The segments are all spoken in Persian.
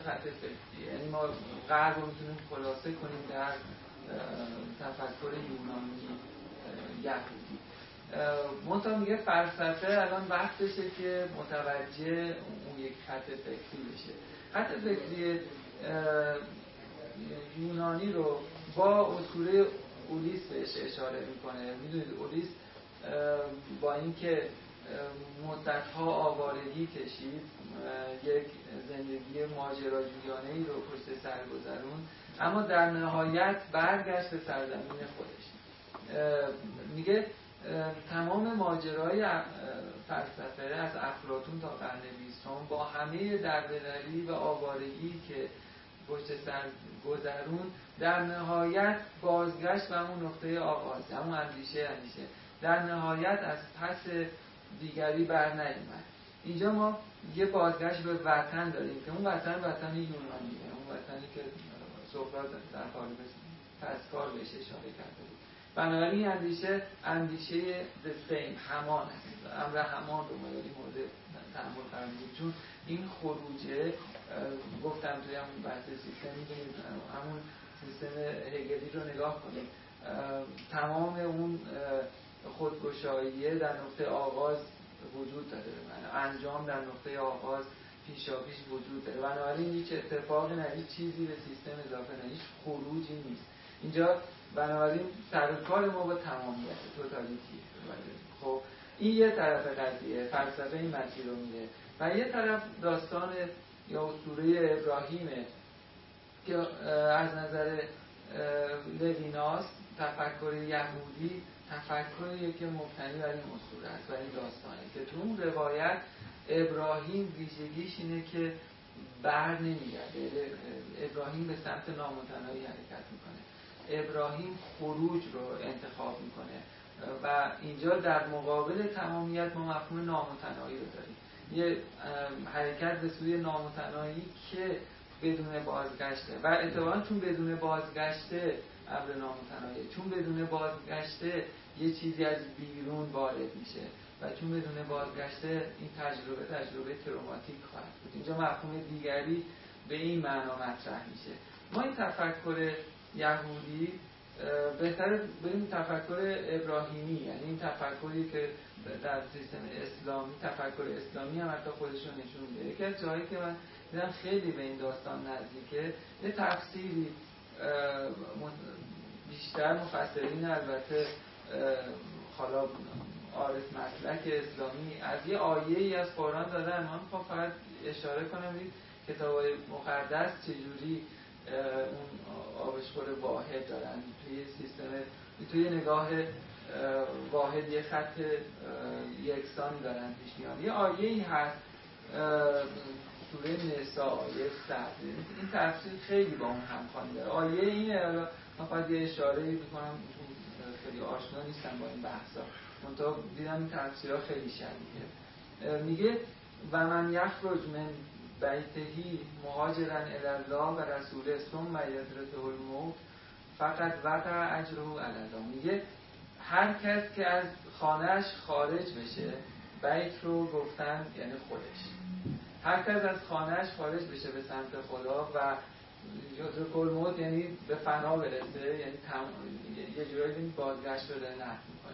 خط فکری، یعنی ما غرب رو میتونیم خلاصه کنیم در تفکر یونانی یهودی. منتها میگه فلسفه الان وقتشه که متوجه اون یک خط فکری بشه. خط فکری یونانی رو با اسطوره اولیس بهش اشاره میکنه. میدونید اولیس با اینکه مدت‌ها آوارگی کشید، یک زندگی ماجراجویانه‌ای رو پشت سر گذرون، اما در نهایت برگشت به سرزمین خودش. میگه تمام ماجرای فلسفه از افلاطون تا قرن 20 با همه دردسری و آوارگی که پشت سر گذرون، در نهایت بازگشت به همون نقطه آغاز، همون اندیشه. در نهایت از پس دیگری بر نیامد. اینجا ما یه بازگشت به وطن داریم که اون وطن یونانیه، اون وطنی که سقراط در قالب تذکار بهش اشاره کرده بود. بنابراین اندیشه the same، همان است. امر همان رو مورد تأمل قرار می‌دیم، چون این خروجه گفتم توی همون بحث سیستم، می‌دونید همون سیستم هگلی رو نگاه کنید، تمام اون خودگشاییه در نقطه آغاز وجود داره، انجام در نقطه آغاز پیشاپیش وجود داره. بنابراین هیچ اتفاقی نه، هیچ چیزی به سیستم اضافه نه، هیچ خروجی نیست اینجا. بنابراین سر و کار ما با تمامیت، توتالیتی. خب این یه طرف قضیه، فلسفه این مسیر رو میره، و یه طرف داستان یا اسطوره ابراهیمه که از نظر لویناس تفکر یهودی تفکریه که مبتنی بر این اسطوره است و این داستانه که تو اون روایت ابراهیم ویژگیش اینه که بر نمیگرده. ابراهیم به سمت نامتناهی حرکت میکنه، ابراهیم خروج رو انتخاب میکنه و اینجا در مقابل تمامیت ما مفهوم نامتناهی رو داریم، یه حرکت به سوی نامتناهی که بدون بازگشته و اتفاقا چون بدون بازگشته امر نامتناهی، چون بدون بازگشته یه چیزی از بیرون وارد میشه و چون بدون بازگشته این تجربه تروماتیک خواهد بود. اینجا مفهوم دیگری به این معنا مطرح میشه. ما این تفکر یهودی بهتر بریم تفکر ابراهیمی، یعنی این تفکری که در سیستم اسلامی، تفکر اسلامی هم حتی خودشون نشون میده. یکی از جایی که من دیدم خیلی به این داستان نزدیکه، یه تفسیری بیشتر مفسرین البته حالا عارف مسلک اسلامی از یه آیه‌ای از قرآن دادن. من میخوام فقط اشاره کنم این کتاب‌های مقدس چجوری اون آبشخور واحد دارن، توی سیستم، توی نگاه واحد یه خط یکسان دارن پیش میان. یه آیه‌ای هست سوره نساء آیه 100، این تفسیر خیلی با اون همخوانی داره. آیه اینه، من فقط یه اشاره‌ای می‌کنم، خیلی آشنا نیستم با این بحثا، منتها دیدم این تفسیرها خیلی شبیه. میگه و من یخرج من بیتهی مهاجرا الی الله و رسوله ثم یدرکه الموت فقط وقع اجره علی الله. میگه هر کس که از خانه‌اش خارج بشه، بیت رو گفتن یعنی خودش، هر کس از خانه‌اش خارج بشه به سمت خدا و یدرکه الموت یعنی به فنا برسه، یعنی یه جورایی بازگشت رو داره نفی میکنه،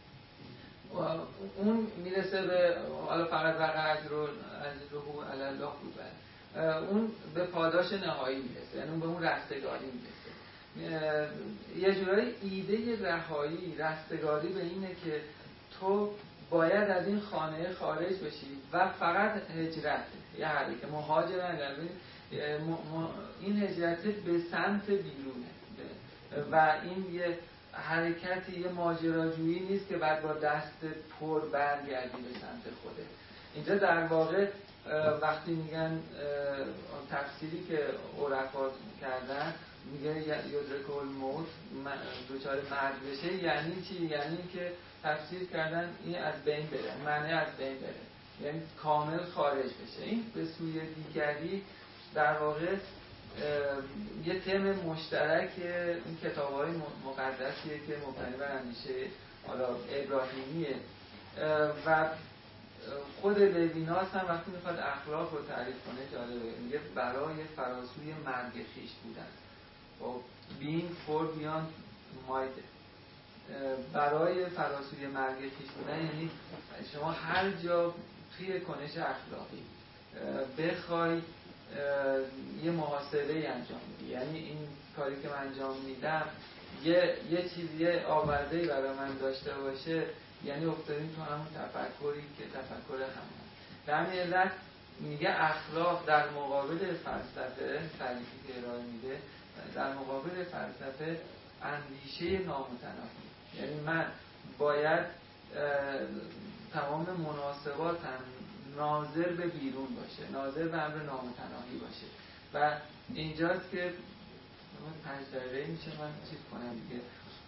اون میرسه به حالا فقط وقع اجره علی الله بود، اون به پاداش نهایی میرسه، یعنی اون به اون رستگاری میرسه. یه جورایی ایده رهایی، رستگاری به اینه که تو باید از این خانه خارج بشی و فقط هجرت، یه حرکت مهاجرن، این هجرت به سمت بیرونه و این یه حرکتی، یه ماجراجویی نیست که بعد با دست پر برگردی به سمت خوده. اینجا در واقع وقتی میگن تفسیری که عرفا کردن، میگه یدرک الموت، دوچار مرگ بشه، یعنی چی؟ یعنی که تفسیر کردن این از بین بره، معنی از بین بره، یعنی کامل خارج بشه. این به سوی دیگری در واقع یه تم مشترک این کتاب‌های مقدسیه که مبتنی بر اندیشه حالا ابراهیمیه و خود لویناس هم وقتی میخواد اخلاق رو تعریف کنه جالبه، میگه برای فراسوی مرگ خویش بودن. خب being for beyond might، برای فراسوی مرگ خویش بودن یعنی شما هر جا توی کنش اخلاقی بخوای یه محاسبه انجام بدی، یعنی این کاری که من انجام میدم یه چیزی آورده‌ای برای من داشته باشه، یعنی افتادیم تو همون تفکری که تفکر همون. به همین علت میگه اخلاق در مقابل فلسفه، تعریفی که ارائه میده در مقابل فلسفه اندیشه نامتناهی، یعنی من باید تمام مناسباتم ناظر به بیرون باشه، ناظر به امر نامتناهی باشه. و اینجاست که 5 دقیقه میشه من چیز کنم دیگه.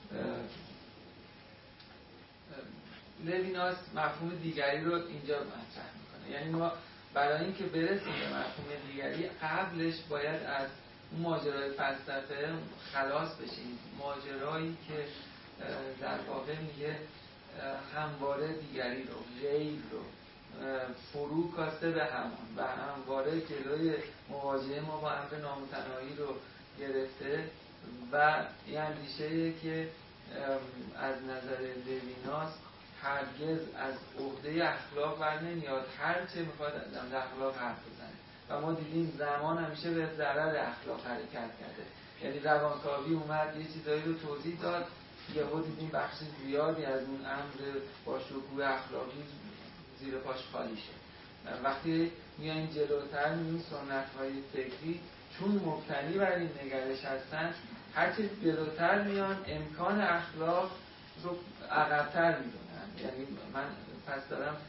لویناس مفهوم دیگری رو اینجا مطرح میکنه، یعنی ما برای اینکه برسیم به مفهوم دیگری قبلش باید از اون ماجرای فلسفه خلاص بشیم، ماجرایی که در واقع میگه همواره دیگری رو، غیر رو فرو کاسته به همان و همواره جلوی مواجهه ما با امر نامتناهی رو گرفته. و این اندیشه‌ای که از نظر لویناس هرگز از عهده اخلاق بر نمیاد، هرچه میخواد از اخلاق حرف بزنه. و ما دیدیم زمان همیشه به ضرر اخلاق حرکت کرده، یعنی روانکاوی اومد یه چیزایی رو توضیح داد، یهو دیدیم بخش زیادی از اون امر با شکوه اخلاقی زیر پاش خالی شد. وقتی میایم جلوتر میبینیم سنت‌های فکری چون مبتنی بر این نگرش هستن، هرچی جلوتر میان امکان اخلاق رو عقب‌تر میدونن. یعنی من پس دارم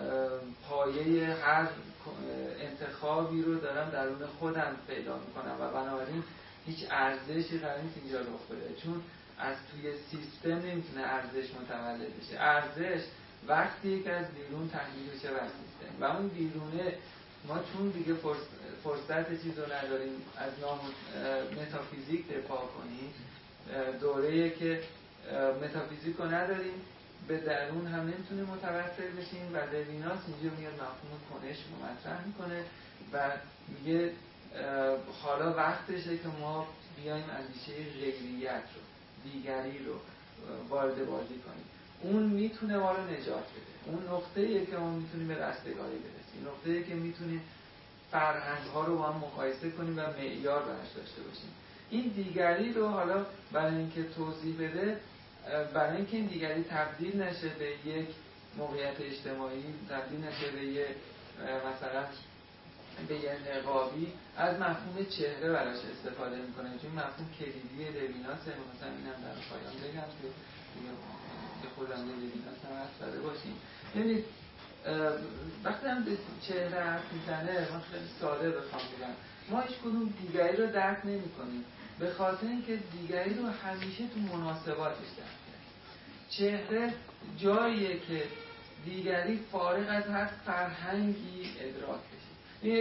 پایه هر انتخابی رو دارم درون خودم پیدا میکنم و بنابراین هیچ ارزشی قرار نیست اینجا رخ بده، چون از توی سیستم نمیتونه ارزش متولد بشه. ارزش وقتی که از بیرون تحمیل بشه بر سیستم، و اون بیرونه ما چون دیگه فرصت چیز رو نداریم از متافیزیک دفاع کنیم، دوره‌ای که متافیزیک رو نداریم به درون هم نمیتونه متوسل بشیم. و لویناس اینجا میاد مفهوم کنش رو مطرح میکنه و میگه حالا وقتشه که ما بیایم اندیشه غیریت رو، دیگری رو وارد بازی کنیم. اون میتونه ما رو نجات بده، اون نقطه‌ایه که ما میتونیم به رستگاری برسیم، نقطه‌ای که میتونیم فرهنگ‌ها رو با هم مقایسه کنیم و معیار براش داشته باشیم. این دیگری رو حالا برای اینکه توضیح بده، برای اینکه این دیگری تبدیل نشه به یک موقعیت اجتماعی، تبدیل نشه به یک مثلا به یه نقابی، از مفهوم چهره براش استفاده میکنه، چون مفهوم کلیدی لویناسه. مثلا اینم در پایان بگم که به خودم لویناس هم حرف زده باشیم. ببینید وقتی هم به چهره حرف میزنه، من خیلی ساده بخوام بگم، ما هیچ کدوم دیگری رو درک نمی کنیم به خاطر اینکه دیگری رو همیشه تو مناسباتش درک کنیم. چهره جاییه که دیگری فارغ از هر فرهنگی ادراک بشه.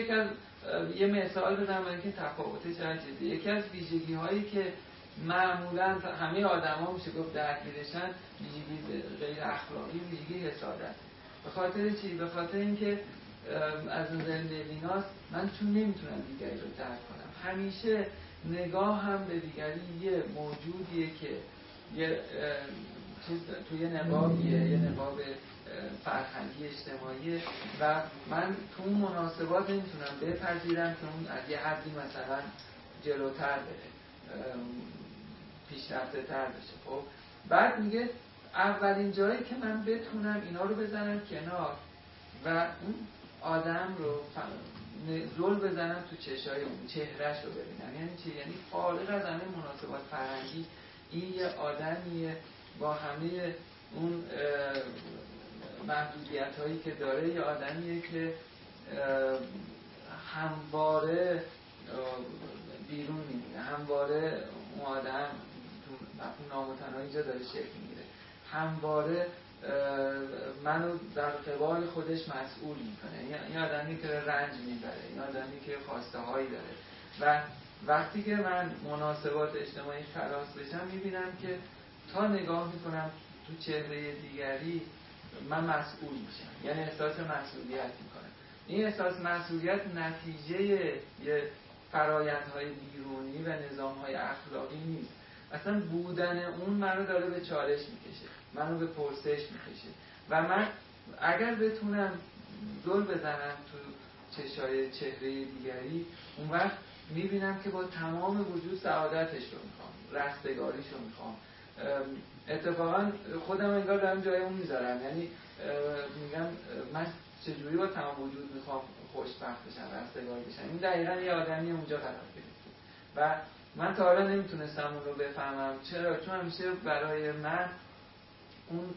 یه مثال بدم برای اینکه تفاوتش چیزی. یکی از ویژگی هایی که معمولا همه آدما میشه گفت درگیرشن، ویژگی غیر اخلاقی، ویژگی حسادت. به خاطر چی؟ به خاطر اینکه از نظر لویناس من چون نمیتونم دیگری رو درک کنم، همیشه نگاه هم به دیگری یه موجودیه که یه چیز توی نقابیه، یه نقاب فرهنگی اجتماعیه و من تو اون مناسبات نمیتونم بپذیرم که اون از یه حدی مثلا جلوتر بره، پیشرفته تر بشه. خب بعد میگه اولین جایی که من بتونم اینا رو بزنم کنار و اون آدم رو زل بزنم تو چشای اون، چهرهش رو ببینم. یعنی چی؟ یعنی فارغ از همه مناسبات فرهنگی این یه آدمیه با همه اون محدودیت هایی که داره، یه آدمیه که همواره بیرون میمونه، همواره اون آدم تو مفهوم نامتناهی جا داره شکل میگیره، همواره منو در قبال خودش مسئول میکنه. این آدمی که رنج میبره، این آدمی که خواسته هایی داره. و وقتی که من مناسبات اجتماعی خلاص بشم میبینم که تا نگاه میکنم تو چهره دیگری من مسئول میشم، یعنی احساس مسئولیت میکنم. این احساس مسئولیت نتیجه یه فرآیندهای بیرونی و نظامهای اخلاقی نیست. اصلا بودن اون منو داره به چالش میکشه، منو به پرسش میکشه و من اگر بتونم دل بزنم تو چشای چهره دیگری، اون وقت میبینم که با تمام وجود سعادتش رو میخوام، رستگاریش رو میخوام. اتفاقا خودم انگار دارم جای اون میذارم، یعنی میگم من چجوری با تمام وجود میخوام خوشبخت بشم، رستگار بشم. این دقیقا یه آدمی اونجا قرار گرفته و من تا حالا نمیتونستم اون رو بفهمم. چرا؟ چون همیشه برای من اون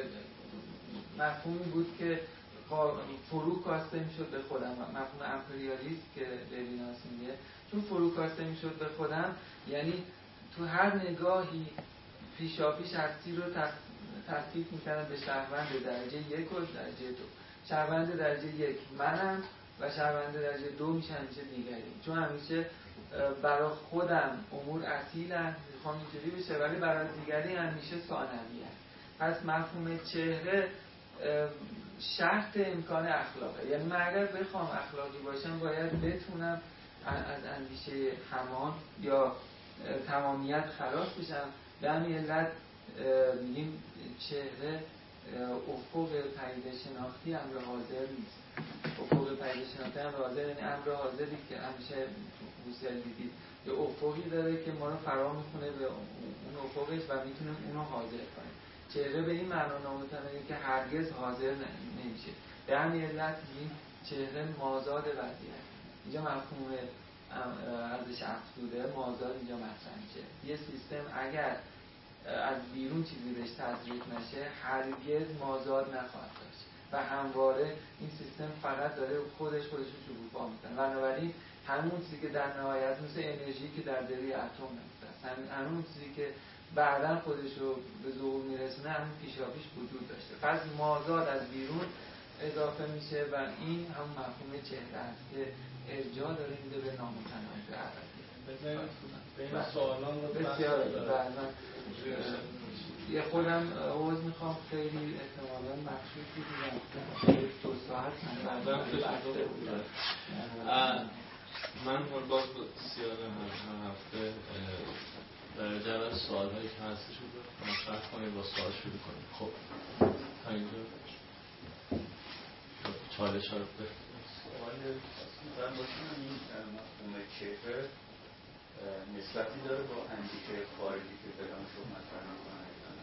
مفهومی بود که فرو کاسته میشد به خودم، مفهوم امپریالیسم که لویناس میگه، چون فرو کاسته میشد به خودم، یعنی تو هر نگاهی پیشاپیش هستی رو تصدیق میکردم به شهروند درجه 1 و درجه 2. شهروند درجه 1 منم و شهروند درجه 2 میشه همیشه دیگری، چون همیشه برای خودم امور اصیلن، میخوام اینجوری بشه، ولی برای دیگری همیشه ثانویه. پس مفهوم چهره شرط امکان اخلاقه، یعنی من اگر بخوام اخلاقی باشم باید بتونم از اندیشه همان یا تمامیت خلاص بشم. به همین علت میگیم چهره افق پدیده شناختی امر حاضر نیست. افق پدیده شناختی امر حاضر یعنی امر حاضری که همیشه حوصله دیدید یه افقی داره که ما رو فرا میخونه به اون افقش و میتونیم اونو حاضر کنیم. چهره به این معنا نامتنه که هرگز حاضر نمیشه. به همین علت میگیم چهره مازاد وضعیت. اینجا مفهوم ارزش افزوده مازاد اینجا مطرح میشه. یه سیستم اگر از بیرون چیزی بهش تزریق نشه هرگز مازاد نخواهد داشت و همواره این سیستم فقط داره خودش رو شکوفا میکنه. بنابراین همون چیزی که در نهایت مثل انرژی که در دری اتم هست، همون چیزی که بعداً خودش رو به ظهور میرسونه همون پیشاپیش وجود داشته. پس مازاد از بیرون اضافه میشه و این همون مفهوم چهره است که ارجاع داره میده به نامتناهی ابدی. بین سوالان رو بسیار یه خودم عوض میخوام، خیلی احتمالاً مخشوصی دیدم 2 ساعت من باز بسیار هر هفته در جواب سوال هایی که هستش رو مطرح کنید، با سوال شروع کنید. خب تا اینجا چالش ها رو سوال دارم باشم. این مفهوم چهره نسبتی داره با اندیشه خارجی که فلان شو مطرح میکنه؟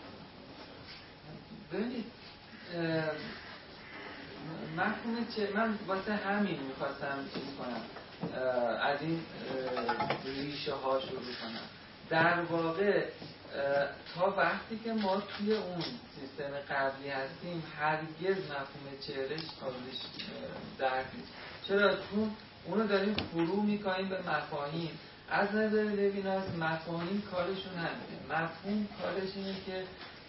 ببینید مفهوم من واسه همین میخواستم چیز کنم، از این ریشه ها شروع کنم. در واقع تا وقتی که ما توی اون سیستم قبلی هستیم هرگز مفهوم چهرهش قابلش درک نیست. چرا؟ چون اونو داریم فرو میکنیم به مفاهیم. از نظر لویناس مفاهیم کارشون همینه. مفهوم کارش اینه که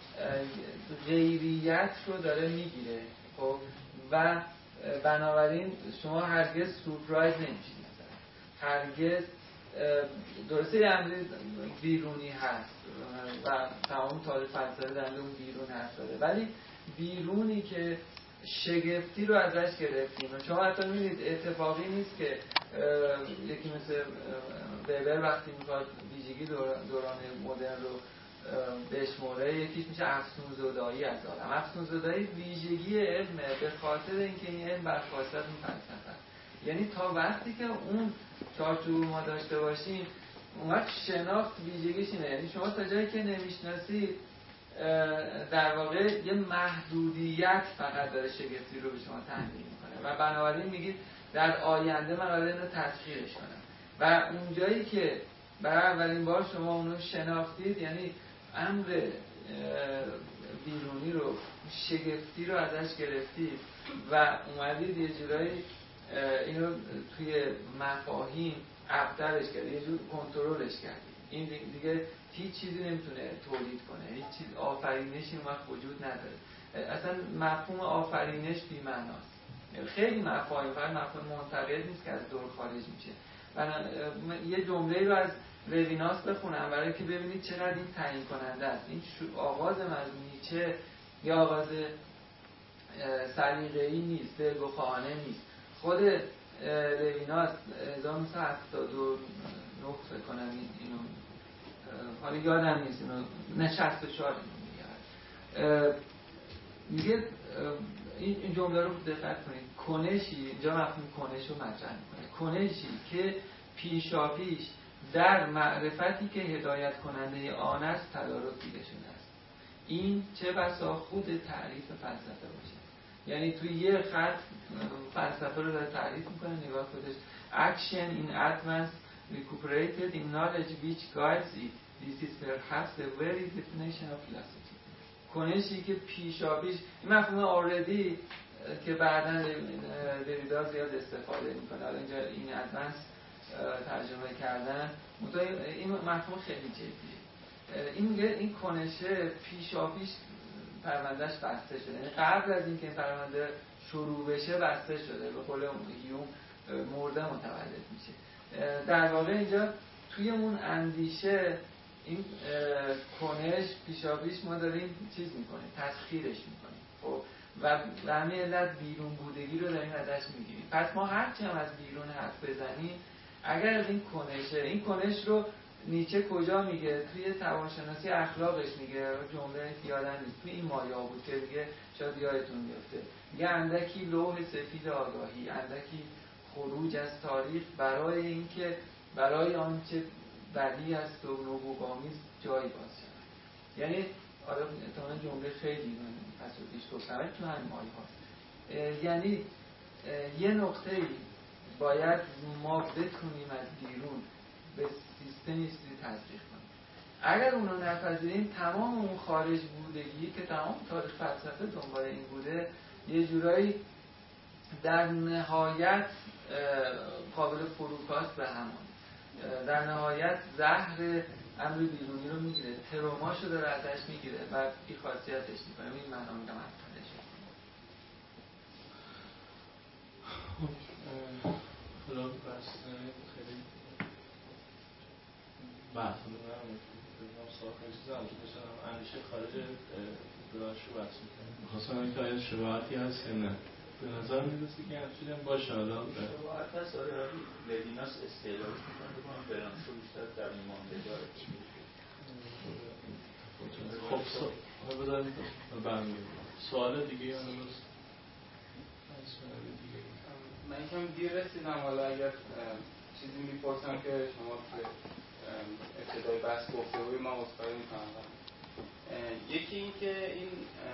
غیریت رو داره میگیره، خب و بنابراین شما هرگز سورپرایز نمیشید. هرگز درسته یه امری بیرونی هست و تمام تاریخ فلسفه در اون بیرون هست داره، ولی بیرونی که شگفتی رو ازش گرفتیم. شما حتی می‌بینید اتفاقی نیست که یکی مثل وبر وقتی میخواد ویژگی دوران مدرن رو بشموره، یکیش میشه افسون‌زدایی از عالم. افسون‌زدایی ویژگی علمه به خاطر اینکه این علم برخواسته از اون فلسفه. یعنی تا وقتی که اون چارچوب ما داشته باشیم اون وقت شناخت ویژگیش اینه. یعنی شما تا جایی که نمیشناسید در واقع یه محدودیت فقط داره شگفتی رو به شما تحمیل میکنه و بنابراین میگید در آینده من قراره اینو تسخیرش کنم و اون جایی که برای اولین بار شما اونو شناختید یعنی امر بیرونی رو، شگفتی رو ازش گرفتید و اومدید یه جورایی اینو توی مفاهیم ابترش کردید، یه جور کنترلش کردید. این دیگه هیچ چیزی نمیتونه تولید کنه، هیچ چیز آفرینشی اون وقت وجود نداره. اصلا مفهوم آفرینش بی‌معناست. خیلی مفاهیم فقط مفهوم منتقد نیست که از دور خارج میشه. یه جمله‌ای رو از لویناس بخونم برای که ببینید چقدر این تعیین کننده است. این آغاز از نیچه یا آغاز سلیقه‌ای نیست، دلگشایانه نیست. خود لویناس 1979 فکر کنم اینو حالا یادم نیست، اینو نه 64 میگه این جمله رو دقت کنید. کنشی، اینجا مفهوم کنش رو مطرح میکنه، کنشی که پیشاپیش در معرفتی که هدایت کننده آن است تدارک دیده شده است. این چه بسا خود تعریف فلسفه باشه. یعنی توی یه خط فلسفه رو داره تعریف میکنه. نگاه خودش action in advance recuperated in knowledge which guides it. This is perhaps the very definition of philosophy. کنشی که پیشاپیش، این مفهوم already که بعداً دریدا زیاد استفاده میکنه. حالا اینجا این ادوانس ترجمه کردن، این مفهوم خیلی جدیه. این میگه این کنشه پیشاپیش پروندهش بسته شده، یعنی قبل از اینکه این پرونده شروع بشه بسته شده. به قول هیوم مرده متولد میشه. در واقع اینجا توی اون اندیشه این کنش پیشاپیش ما داریم چیز میکنیم، تسخیرش میکنیم. خب و به همین علت بیرون بودگی رو داریم ازش میگیریم. پس ما هرچی هم از بیرون حرف بزنیم، اگر از این کنشه، این کنش رو نیچه کجا میگه؟ توی توانشناسی اخلاقش میگه، جمله یادم نیست، توی این مایا بود که دیگه شاید یادتون بیفته، میگه اندکی لوح سفید آگاهی، اندکی خروج از تاریخ برای اینکه برای آنچه بدی است و نبوغامیز جایی باز شود. یعنی حالا احتمالاً جمله خیلی پس و پیش گفتم تو همین مایه هاست. یعنی یه نقطه‌ای باید ما بتونیم از بیرون به سیستمی تطبیق کنیم. اگر اونو نپذیریم، تمام اون خارج بودگی که تمام تاریخ فلسفه دنبال این بوده، یه جورایی در نهایت قابل فروکاست به همان. در نهایت زهر امر بیرونی رو میگیره، تروماشو داره ازش میگیره و بی‌خاصیتش میکنه. این معنا میگم افکارش. حالا بس خیلی بحث رو نمید بگم ساخت چیز هم بشنم اندیشه خارج داشت رو بحث میکنم. میخواستم این که آیا شباهتی هست یا نه؟ به نظر میرسه که همچین هم باشه. حالا شباهت هست. لویناس استعلاش میکنه بکنم برانشو بیشتر در این مانده داره. خب حالا بذاریم برمیگیم سوال دیگه یا نمست؟ من یکم دیر رسیدم. حالا اگر چیزی میپرسم که شما ابتدای بحث گفته بودید من عذرخواهی میکنم. یکی این که این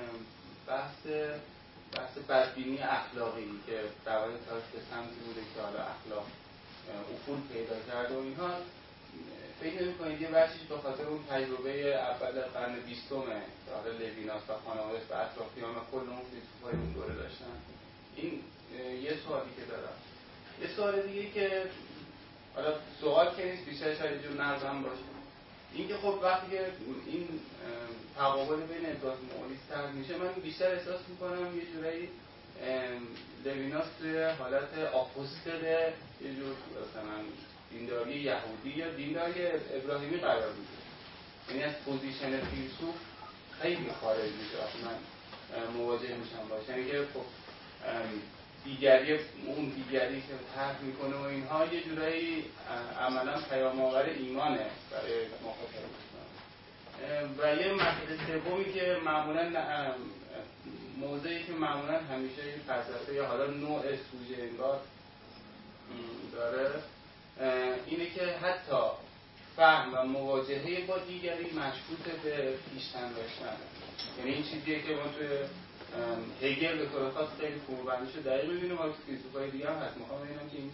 بحث بدبینی اخلاقی که روایت تاریخ به سمتی بوده که حالا اخلاق افول پیدا کرده و اینها، فکر نمی‌کنید یه بخشش به خاطر اون تجربه اول قرن 20 که حالا لویناس و خانواده و اطرافیان و کل اون فیلسوفای اون دوره داشتن؟ این یه سوالی که دارم. یه سوال دیگه که حالا سوال که نیست، بیشتر شاید جور نظم باشه، این که خب وقتی که این تقابل بین ابراهیم و اولیس تر میشه، من بیشتر احساس میکنم یه جورایی لویناس توی حالت اپوزیت یه جور مثلا دینداری یهودی یا دینداری ابراهیمی قرار میده. یعنی از پوزیشن فیلسوف خیلی خارج میشه وقتی من مواجه میشم باشه. یعنی که خب دیگری اون دیگری که طرح میکنه و اینها یه جورایی عملا پیام آور ایمانه برای مخاطبان. و یه مسئله سومی که معمولا موضعی که معمولا همیشه این فلسفه یا حالا نوع سوژه انگار داره اینه که حتی فهم و مواجهه با دیگری مشروط به پیشتن داشتن. یعنی این چیزیه که ما توی هگل به طور خاص خیلی خوبندیشو دقیق می‌بینیم و فیلسوفای دیگه هم هست. میخوام ببینم که این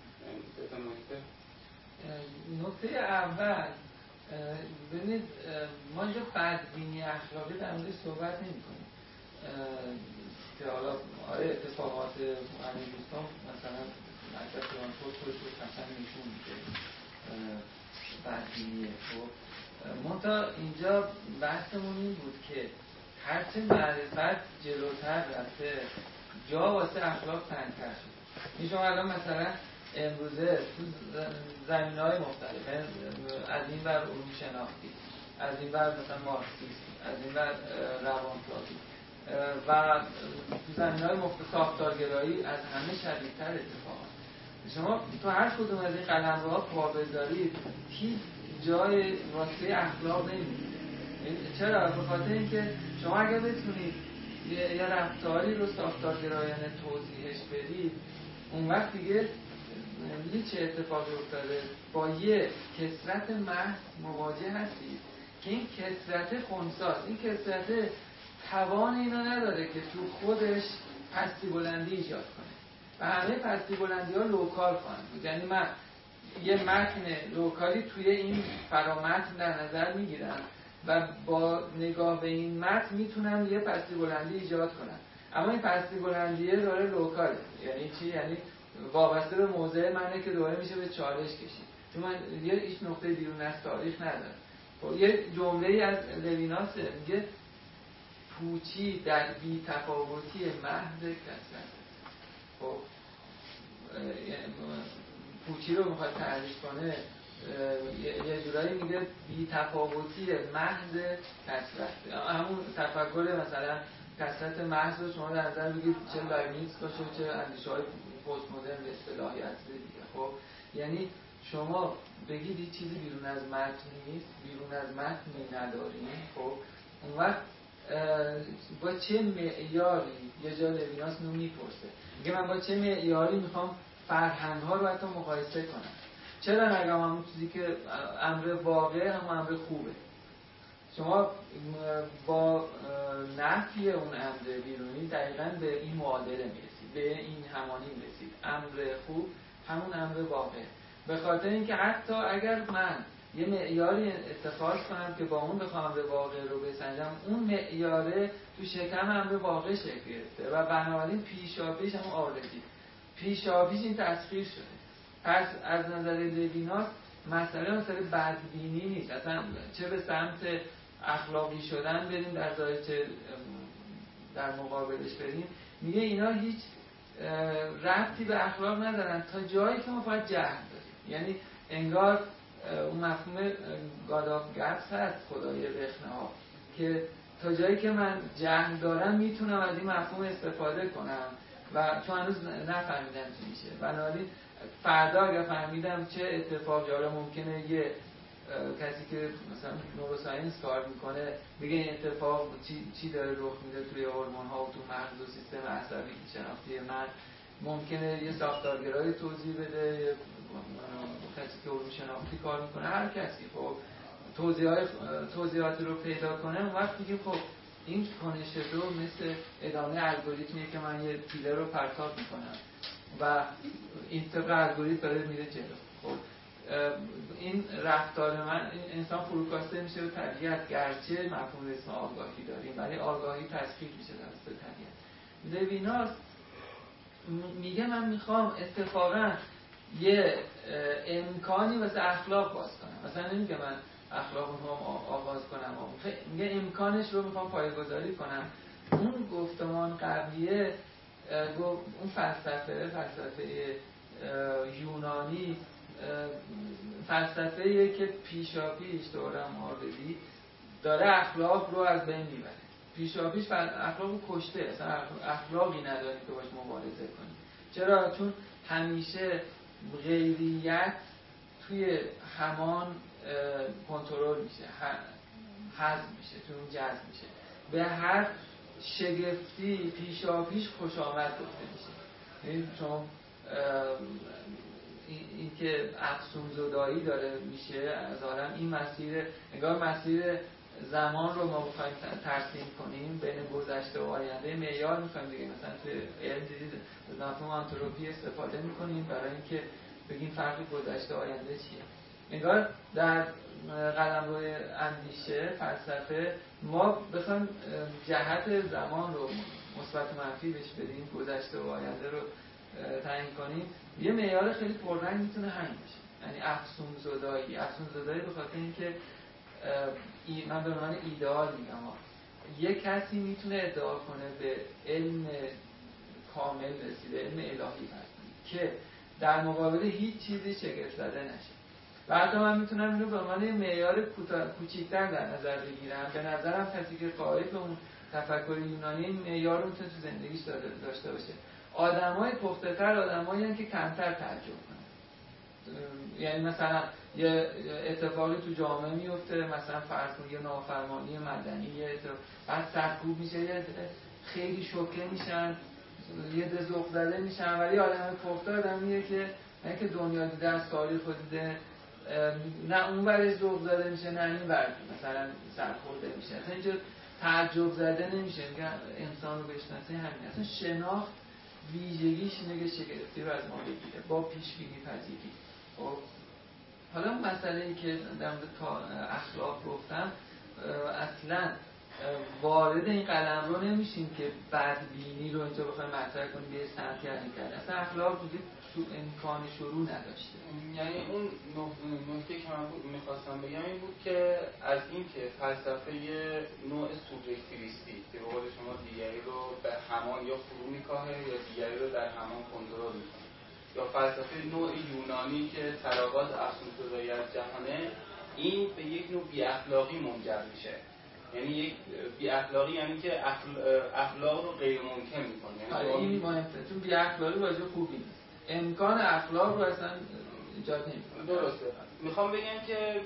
نکته اول ببینید ما اینجا بدبینی اخلاقی در مورد صحبت نمی‌کنیم که حالا آره اتفاقات همین دوستان مثلا مکتب فرانکفورت خودش رو قشنگ نشون میده بدبینیه. خب منتها اینجا بحثمون این بود که هرچه معرفت جلوتر رفته جا واسه اخلاق تنگ‌تر شده. شما الان مثلا امروزه تو زمینه‌های مختلف، از این ور علوم شناختی، از این ور مثلا مارکسیسم، از این ور روانشناسی، و تو زمینه‌های ساختارگرایی از همه شدیدتر اتفاقا. شما تو هر کدوم از این قلمروها پا بذارید هیچ جای واسه اخلاق نمی‌بینید. چرا؟ به خاطر اینکه شما اگر بتونید یه رفتاری رو ساختارگرایانه توضیحش بدید، اون وقت دیگه چه اتفاقی افتاده؟ با یه کثرت محض مواجه هستید که این کثرت خنثاست. این کثرت توان اینو نداره که تو خودش پستی بلندی ایجاد کنه و همه پستی بلندی ها لوکال کنه. یعنی من یه متن لوکالی توی این فرامتن در نظر میگیرم و با نگاه به این متن میتونم یه پستی بلندی ایجاد کنم، اما این پستی بلندیه داره لوکاله. یعنی چی؟ یعنی وابسته به موضع منه که دوباره میشه به چالش کشید، چون من یه هیچ نقطه بیرون از تاریخ ندارم. خب یه جمله‌ای از لویناس میگه پوچی در بی تفاوتی محض کثرت. خب پوچی رو میخواد تعریف کنه، یه جورایی میگه بی تفاوتی محض کثرت. همون تفکر مثلا کثرت محض رو شما در نظر بگید، چه لایبنیتس باشه چه اندیشه‌های پست مدرن به اصطلاحی هست دیگه. خب یعنی شما بگید هیچ چیزی بیرون از متن نیست، بیرون از متن نداریم. خب اون وقت با چه معیاری، یه جا لویناس اینو میپرسه، میگه من با چه معیاری میخوام فرهنگ ها رو حتی مقایسه کنم؟ چرا نگم همون چیزی که امر واقع هم امر خوبه؟ شما با نفی اون امر بیرونی دقیقاً به این معادله میرسید، به این همانی میرسید. امر خوب همون امر واقع. به خاطر اینکه حتی اگر من یه معیاری اتخاذ کنم که با اون بخوام امر واقع رو بسنجم، اون معیاره تو شکم امر واقع شکل گرفته و بنابراین پیشاپیش هم آردی پیشاپیش این تسخیر شده. پس از نظر لویناس مسئله بدبینی نیست، اصلا چه به سمت اخلاقی شدن بریم در چه در مقابلش بریم. میگه اینا هیچ ربطی به اخلاق ندارن تا جایی که ما فقط جهل داریم. یعنی انگار اون مفهوم گاد آف گپس هست، خدای رخنه ها، که تا جایی که من جهل دارم میتونم از این مفهوم استفاده کنم و چون هنوز نفهمیدم چی میشه. بنابراین فردا اگر فهمیدم چه اتفاقی، حالا ممکنه یه کسی که مثلا نوروساینس کار میکنه بگه این اتفاق چی داره رخ میده توی هورمون ها و تو مغز و سیستم عصبی شناختی من، ممکنه یه ساختارگرایی توضیح بده، یه کسی که علوم شناختی کار میکنه، هر کسی خب توضیحات رو پیدا کنه. اون وقت میگیم خب این کنش رو مثل ادامه الگوریتمیه که من یه پیله رو پرتاب میکنم و این طبق الگوریتم داره میره جلو. خب این رفتار من، این انسان فروکاسته میشه به طبیعت، گرچه مفهوم اسم آگاهی داریم ولی آگاهی تسخیر میشه توسط طبیعت. لویناس میگه من میخوام اتفاقا یه امکانی واسه اخلاق باز کنم. مثلا نمیگه من اخلاق میخوام آغاز کنم، میگه امکانش رو میخوام پایه‌گذاری کنم. اون گفتمان قبلیه، اون فلسفه یونانی فلسفه‌ایه که پیشاپیش دورم آردی داره اخلاق رو از بین میبره. پیشاپیش اخلاق رو کشته، اصلا اخلاقی نداره که باش مبارزه کنی. چرا؟ چون همیشه غیریت توی همان کنترل میشه، حذف میشه، توی اون جذب میشه. به هر شگفتی پیشاپیش خوش آمد گفته میشه. یعنی شما این که افسون زدایی داره میشه ظاهرا این مسیر، انگار مسیر زمان رو ما بخوایم ترسیم کنیم بین گذشته و آینده، معیار میخوایم دیگه. مثلا توی علم دیدید مفهوم آنتروپی استفاده میکنیم برای اینکه بگیم فرق گذشته و آینده چیه. انگار در قلمروی اندیشه فلسفه ما بخوایم جهت زمان رو مثبت و منفی بهش بدیم، گذشته و آینده رو تعیین کنیم، یه معیار خیلی پررنگ میتونه همین باشه. یعنی افسون زدایی به خاطر اینکه من به عنوان ایدئال میگم یه کسی میتونه ادعا کنه به علم کامل رسیده، علم الهی هست که در مقابل هیچ چیزی شگفت زده نشه. و حتی من میتونم اینو به عنوان معیار کوچیک‌تر در نظر بگیرم. به نظرم کسی که قائل به اون تفکر یونانی معیار رو میتونه تو زندگیش داشته باشه. آدمای پخته‌تر آدمایین که کمتر تعجب کنن. یعنی مثلا یه اتفاقی تو جامعه میفته، مثلا فرض کنید یه نافرمانی مدنی، بعد سرکوب میشه، یه خیلی شوکه میشن، یه ذوق زده میشن. ولی آدم پخته آدمیه که نه که دنیا دیده، از تاریخ دیده، نه اون برای ذوق زده میشه نه این بر مثلا سرخورده میشه. اصلا اینجا تعجب زده نمیشه، میگن انسان رو بشناسه همین. اصلا شناخت ویژگیش اینه که شگفتی رو از ما بگیره با پیش بینی پذیری. خب حالا مسئله ای که در مورد اخلاق گفتم، اصلا وارد این قلم رو نمیشیم که بدبینی رو اینجا بخوایم مطرح کنیم به سمتی حرکت. اصلا اخلاق دیگه تو امکان شروع نداشته. یعنی اون نکته که من میخواستم بگم این بود که از این که فلسفه نوع سوبژکتیویستی که به قول شما دیگری رو به همان یا فرو میکاهه یا دیگری رو در همان کنترل میکنه، یا فلسفه نوع یونانی که تراغاز افسون‌زدایی از جهانه، این به یک نوع بی اخلاقی منجر میشه. یعنی یک بی اخلاقی یعنی که اخلاق رو غیر ممکن میکنه. یعنی این مهمه، چون بی اخلاقی واژه خوبی نیست، امکان اخلاق رو اصلا ایجاد نمیکنه. درسته. میخوام بگم که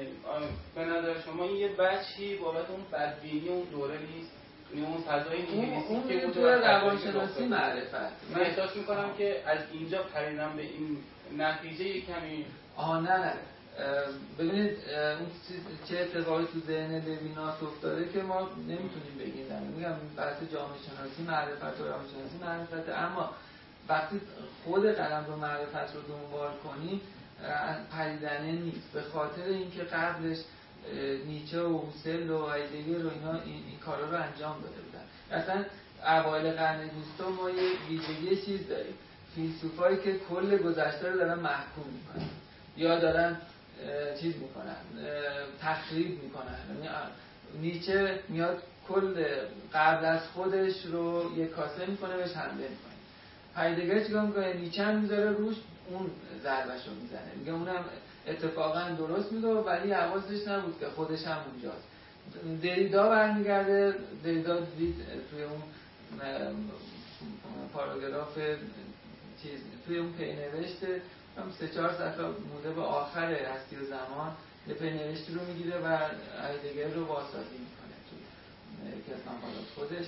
به نظر شما این یه بچی بابت اون بدبینی اون دوره نیست، اون فضای نیستی که تو روانشناسی معرفت. من احساس میکنم که از اینجا پریدم به این نتیجه کمی نه ببینید اون چه اتفاقی تو ذهن لویناس افتاده که ما نمیتونیم بگیم. میگم بحث جامعه شناسی معرفت و روانشناسی معرفت، اما وقتی خود قلم رو معرفت رو دنبال کنی پریدنه نیست، به خاطر اینکه قبلش نیچه و هوسل و هایدگر و اینا این کارا رو انجام داده بودن. اصلا اوایل قرن 20 ما یه ویژگی چیز داریم، فیلسوفایی که کل گذشته رو دارن محکوم میکنن یا دارن چیز میکنن، تخریب میکنن. نیچه میاد کل قبل از خودش رو یک کاسه میکنه بهش حمله میکنه. هایدگر چیکار میکنه؟ نیچه هم میذاره روش، اون ضربش رو میزنه، میگه اونم اتفاقا درست میگه ولی حواسش نبود که خودش هم اونجاست. دریدا برمیگرده، دریدا دید توی اون پاراگراف چیز، توی اون پینوشته هم 3-4 صفحه مونده به آخر هستی و زمان، یه پینوشتی رو میگیره و هایدگر رو واسازی میکنه توی کتاب خودش.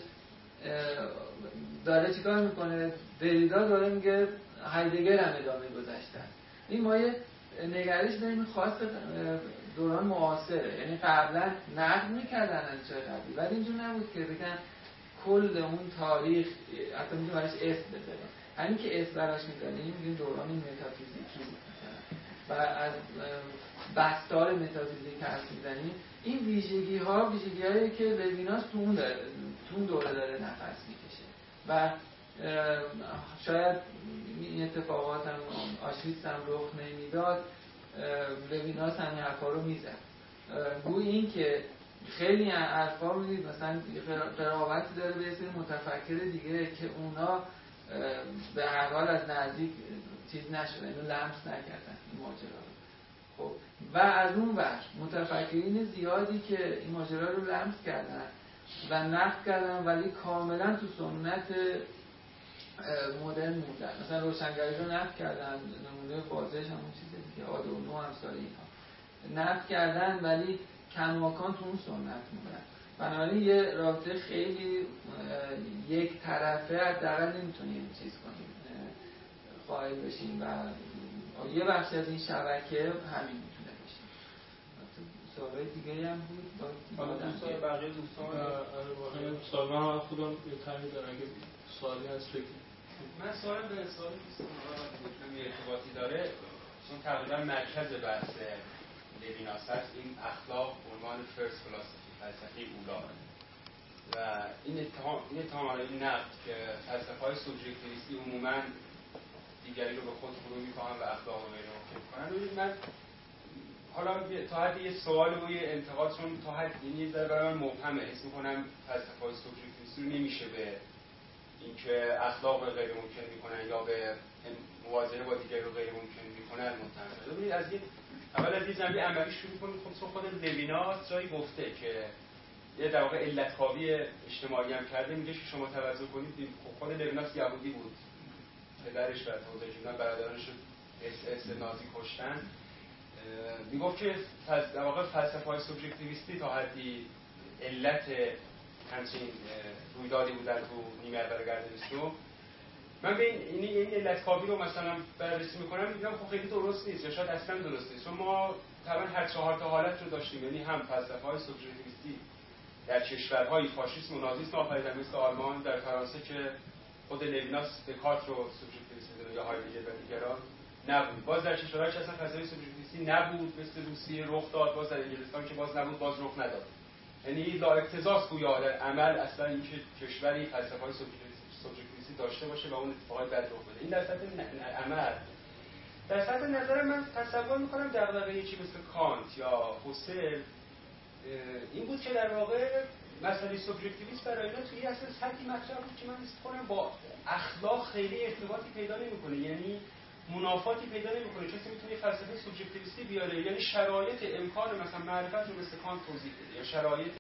داره چیکار میکنه؟ دریدا داره میگه هایدگر هم ادامه گذشته. این ما یه نگرش داریم خاص دوران معاصره، یعنی قبلا نقد میکردن از جای قبلی، ولی اینجور نبود که بگن کل اون تاریخ، حتی میگه براش اسم بذاریم، همین که اسم براش میذاریم میگیم دوران متافیزیکی و از بستار متافیزیک حرف میزنیم. این ویژگی هایی که لویناس تو اون دوره داره نفس میکشه و شاید این اتفاقات هم آشویتس هم رخ نمیداد، لویناس هم این حرفا رو میزد. گوی این که خیلی حرفا میدید مثلا قرابتی داره به اسم متفکر دیگه که اونا به هر حال از نزدیک چیز نشدن، اینو لمس نکردن این ماجرا رو. خب و از اون ور متفکرین زیادی که این ماجرا رو لمس کردن و نقد کردن ولی کاملا تو سنت مدرن موندن. مثلا روشنگری رو نقد کردن، نمونه بازش همون چیزی دیگه، آدورنو و امثال اینها نقد کردن ولی کماکان تو اون سنت موندن. بنابراین یه رابطه خیلی یک طرفه حداقل نمیتونیم چیز کنیم، قائل بشیم و یه بخشی از این شبکه همین میتونه بشه. سوالای دیگه هم بود حالا دوستان بقیه دوستان سوال من خودم یه تایی دارم، اگه سوالی هست بگید. من سوال به سوال دوستان یه ارتباطی داره، چون تقریبا مرکز بحث لویناس هست این اخلاق عنوان فرست فلسفی، فلسفه اولا، و این اتهام علیه نقد که فلسفه‌های سوبژکتیویستی عموماً دیگری رو به خود فرو می‌کنن و اخلاق رو غیر ممکن می‌کنن. ببینید من حالا تا حد یه سوال و یه انتقاد، چون تا حد یه ذره برای من مبهمه، حس می‌کنم فلسفه‌های سوبژکتیویستی رو نمیشه به اینکه اخلاق رو غیر ممکن می‌کنن یا به موازنه با دیگری رو غیر ممکن می‌کنن متهم شده. ببینید از اول از یه زمینه عملی شروع کنیم. خب خود لویناس جایی گفته که یه در واقع علت‌خوابی اجتماعی هم کرده. میگه که شما توجه کنید خود لویناس یهودی بود، پدرش و توزیجونا برادرانش رو اس نازی کشتن. میگفت که در واقع فلسفه‌های سوبژکتیویستی تا حدی علت همچین رویدادی بودن تو نیمه اول قرن بیستم. من به این علت‌خوابی رو مثلا بررسی میکنم، میگم خب خیلی درست نیست یا شاید اصلا درست نیست. ما طبعا هر 4 تا حالت رو داشتیم، یعنی هم فلسفه‌های سوبژکتیویستی در کشورهای فاشیسم و نازیسم آفریدن، مثل آلمان، در فرانسه که خود لویناس دکارت رو سوبژکتیویست می‌دونه یا هایدگر و دیگران نبود. باز در کشورهایی که اصلا فلسفه سوبژکتیویستی نبود مثل روسیه رخ داد، باز در انگلستان که باز نبود باز رخ نداد. یعنی لا اقتضاست گویا در عمل اصلا این کشوری فلسفه‌های سوبژکتیویستی داشته باشه و اون اتفاقای بد رخ بده. این در سطح عمل. در سطح نظر من تصور می‌کنم دغدغه چیزی مثل کانت یا هوسل این بود که در واقع مسئله سوبژکتیویسم برای اینا توی اصل سطحی مطرح بود که من حس کنم با اخلاق خیلی ارتباطی پیدا نمی‌کنه، یعنی منافاتی پیدا نمی‌کنه. کسی می‌تونه فلسفه سوبژکتیویستی بیاره، یعنی شرایط امکان مثلا معرفت رو مثل کانت توضیح بده یا شرایط